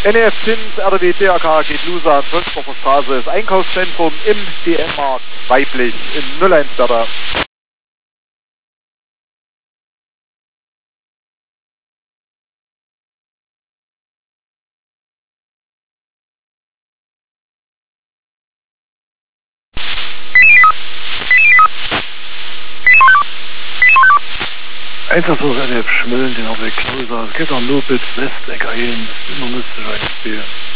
NEF Zins, RDW DRK geht Lusa, Trönsdorfer Straße, das Einkaufszentrum im DM-Markt, weiblich, in 01 Werder. Einsatzlos NEF Schmillen, den habe ich Lusa, es geht auch nur bis Westeck ein, immer müsste ich eigentlich spielen.